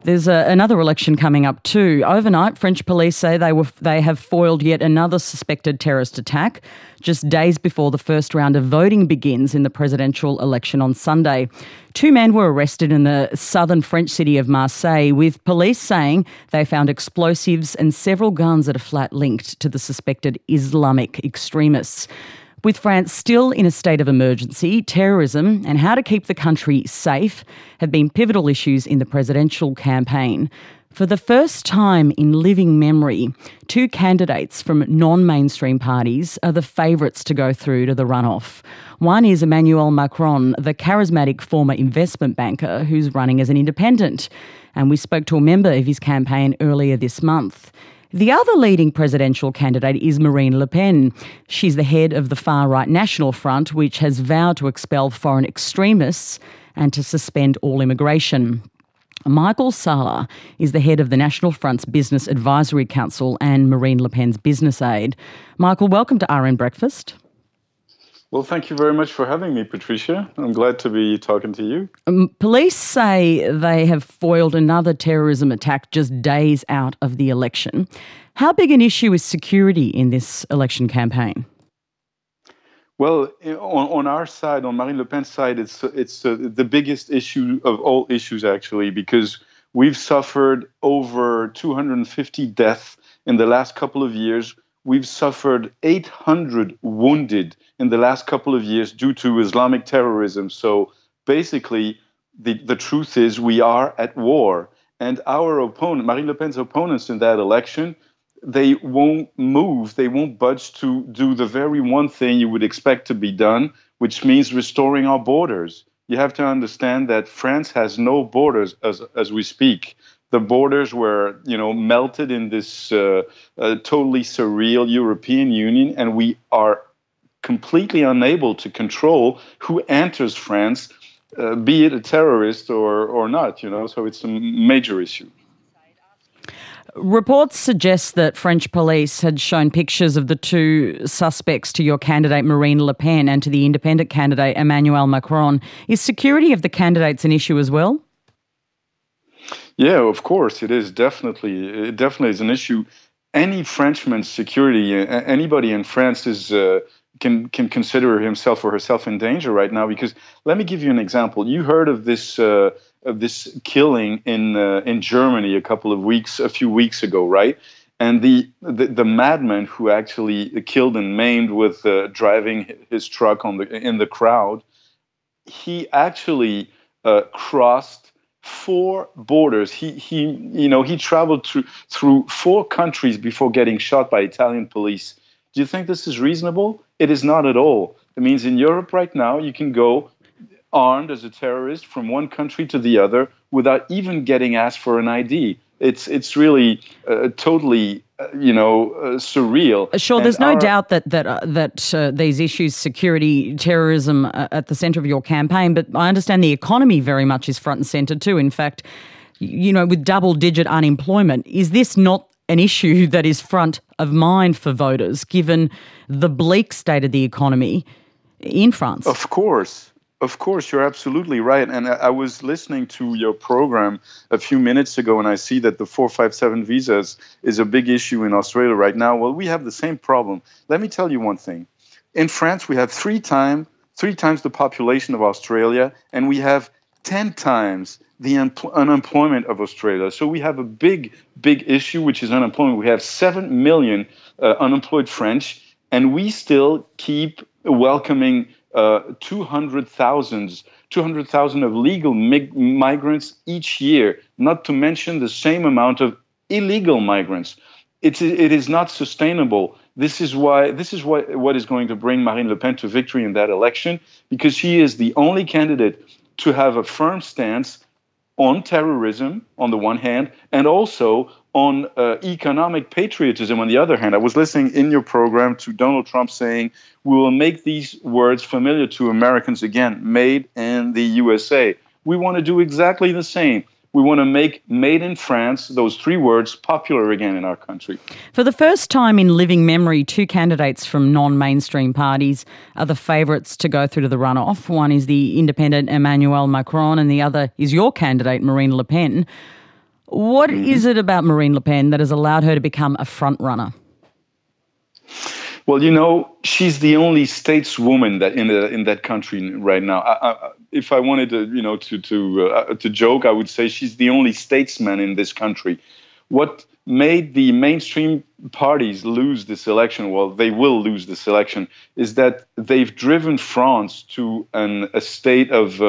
There's another election coming up too. Overnight, French police say they have foiled yet another suspected terrorist attack just days before the first round of voting begins in the presidential election on Sunday. 2 men were arrested in the southern French city of Marseille, with police saying they found explosives and several guns at a flat linked to the suspected Islamic extremists. With France still in a state of emergency, terrorism and how to keep the country safe have been pivotal issues in the presidential campaign. For the first time in living memory, 2 candidates from non-mainstream parties are the favourites to go through to the runoff. One is Emmanuel Macron, the charismatic former investment banker who's running as an independent. And we spoke to a member of his campaign earlier this month. The other leading presidential candidate is Marine Le Pen. She's the head of the far-right National Front, which has vowed to expel foreign extremists and to suspend all immigration. Michael Sala is the head of the National Front's Business Advisory Council and Marine Le Pen's business aide. Michael, welcome to RN Breakfast. Well, thank you very much for having me, Patricia. I'm glad to be talking to you. Police say they have foiled another terrorism attack just days out of the election. How big an issue is security in this election campaign? Well, on our side, on Marine Le Pen's side, it's the biggest issue of all issues, actually, because we've suffered over 250 deaths in the last couple of years. We've suffered 800 wounded in the last couple of years due to Islamic terrorism. So basically, the truth is we are at war. And our opponent, Marine Le Pen's opponents in that election, they won't move, they won't budge to do the very one thing you would expect to be done, which means restoring our borders. You have to understand that France has no borders as we speak. The borders were, melted in this totally surreal European Union, and we are completely unable to control who enters France, be it a terrorist or not, so it's a major issue. Reports suggest that French police had shown pictures of the 2 suspects to your candidate Marine Le Pen and to the independent candidate Emmanuel Macron. Is security of the candidates an issue as well? Yeah, of course, it is definitely. It definitely is an issue. Any Frenchman's security, anybody in France can consider himself or herself in danger right now. Because let me give you an example. You heard of this killing in Germany a few weeks ago, right? And the madman who actually killed and maimed with driving his truck in the crowd, he actually crossed 4 borders. He traveled through 4 countries before getting shot by Italian police. Do you think this is reasonable? It is not at all. It means in Europe right now, you can go armed as a terrorist from one country to the other without even getting asked for an ID. It's really totally surreal. Sure, there's no doubt that these issues, security, terrorism, are at the centre of your campaign, but I understand the economy very much is front and centre too. In fact, with double-digit unemployment, is this not an issue that is front of mind for voters, given the bleak state of the economy in France? Of course, you're absolutely right. And I was listening to your program a few minutes ago, and I see that the 457 visas is a big issue in Australia right now. Well, we have the same problem. Let me tell you one thing. In France, we have 3 times the population of Australia, and we have 10 times the unemployment of Australia. So we have a big issue, which is unemployment. We have 7 million unemployed French, and we still keep welcoming 200,000 of legal migrants each year, not to mention the same amount of illegal migrants. It is not sustainable. This is what is going to bring Marine Le Pen to victory in that election, because she is the only candidate to have a firm stance on terrorism on the one hand, and also on economic patriotism on the other hand. I was listening in your program to Donald Trump saying, we will make these words familiar to Americans again, made in the USA. We want to do exactly the same. We want to make made in France, those 3 words, popular again in our country. For the first time in living memory, 2 candidates from non-mainstream parties are the favourites to go through to the runoff. One is the independent Emmanuel Macron and the other is your candidate, Marine Le Pen. What is it about Marine Le Pen that has allowed her to become a front runner? Well, she's the only stateswoman that in that country right now. If I wanted to joke, I would say she's the only statesman in this country. What made the mainstream parties lose this election, well, they will lose this election, is that they've driven France to a state of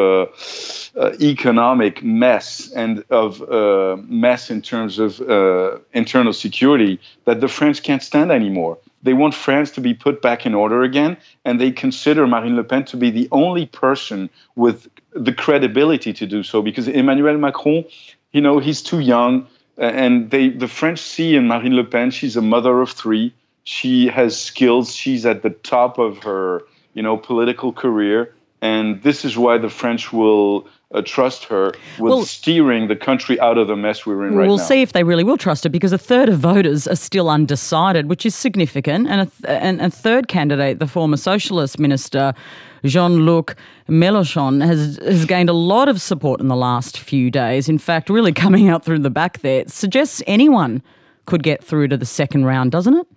economic mess and of mess in terms of internal security that the French can't stand anymore. They want France to be put back in order again, and they consider Marine Le Pen to be the only person with the credibility to do so, because Emmanuel Macron, he's too young. And the French see in Marine Le Pen, she's a mother of three. She has skills. She's at the top of her, political career. And this is why the French will trust her with steering the country out of the mess we're in right now. We'll see if they really will trust her, because a third of voters are still undecided, which is significant. And a third candidate, the former socialist minister, Jean-Luc Mélenchon, has gained a lot of support in the last few days. In fact, really coming out through the back there. It suggests anyone could get through to the second round, doesn't it?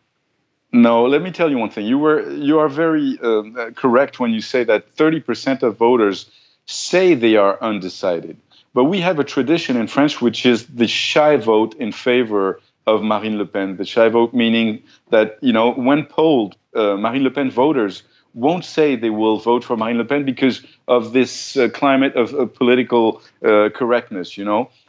No, let me tell you one thing. You are very correct when you say that 30% of voters say they are undecided. But we have a tradition in France, which is the shy vote in favor of Marine Le Pen. The shy vote meaning that, when polled, Marine Le Pen voters won't say they will vote for Marine Le Pen because of this climate of political correctness,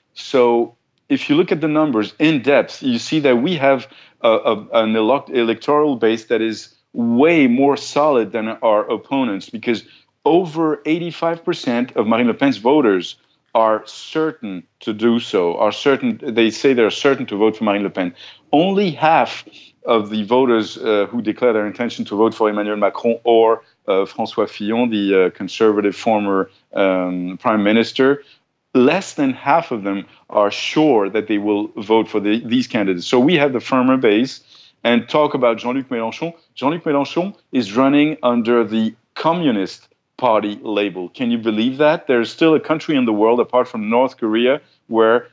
So if you look at the numbers in depth, you see that we have an electoral base that is way more solid than our opponents, because over 85% of Marine Le Pen's voters are certain to do so, they say they're certain to vote for Marine Le Pen. Only half of the voters who declare their intention to vote for Emmanuel Macron or François Fillon, the conservative former prime minister, less than half of them are sure that they will vote for these candidates. So we have the firmer base. And talk about Jean-Luc Mélenchon. Jean-Luc Mélenchon is running under the Communist Party label. Can you believe that? There's still a country in the world, apart from North Korea, where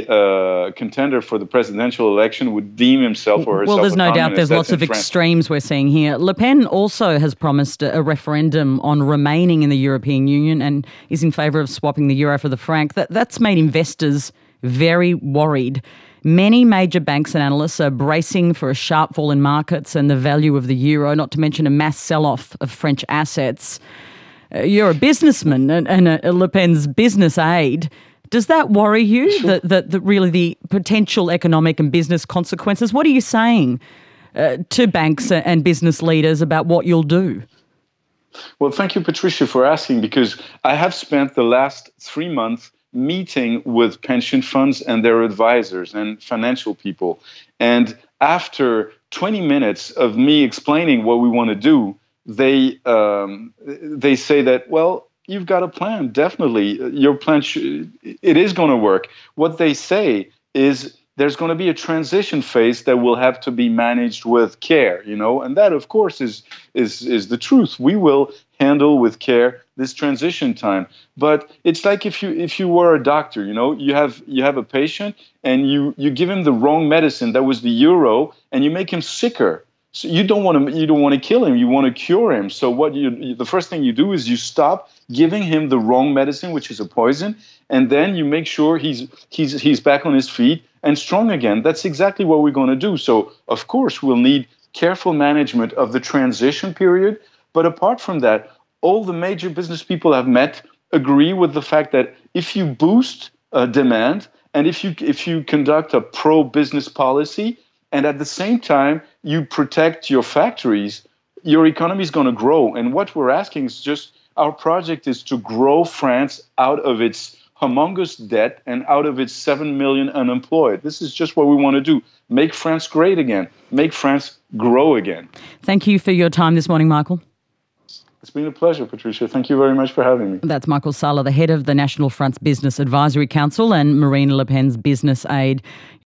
a contender for the presidential election would deem himself or herself Well, there's no doubt there's lots of France. extremes we're seeing here. Le Pen also has promised a referendum on remaining in the European Union and is in favour of swapping the euro for the franc. That's made investors very worried. Many major banks and analysts are bracing for a sharp fall in markets and the value of the euro, not to mention a mass sell-off of French assets. You're a businessman and Le Pen's business aide. Does that worry you, sure, that really the potential economic and business consequences? What are you saying to banks and business leaders about what you'll do? Well, thank you, Patricia, for asking, because I have spent the last 3 months meeting with pension funds and their advisors and financial people. And after 20 minutes of me explaining what we want to do, they say that, well, you've got a plan. Definitely, your plan it is going to work. What they say is there's going to be a transition phase that will have to be managed with care, and that, of course, is the truth. We will handle with care this transition time. But it's like if you were a doctor, you have a patient and you give him the wrong medicine, that was the euro, and you make him sicker. So you don't want to kill him. You want to cure him. So the first thing you do is you stop giving him the wrong medicine, which is a poison, and then you make sure he's back on his feet and strong again. That's exactly what we're going to do. So of course we'll need careful management of the transition period. But apart from that, all the major business people I've met agree with the fact that if you boost demand and if you conduct a pro-business policy, and at the same time, you protect your factories, your economy is going to grow. And what we're asking is just, our project is to grow France out of its humongous debt and out of its 7 million unemployed. This is just what we want to do. Make France great again. Make France grow again. Thank you for your time this morning, Michael. It's been a pleasure, Patricia. Thank you very much for having me. That's Michael Salla, the head of the National Front's Business Advisory Council and Marine Le Pen's business aide.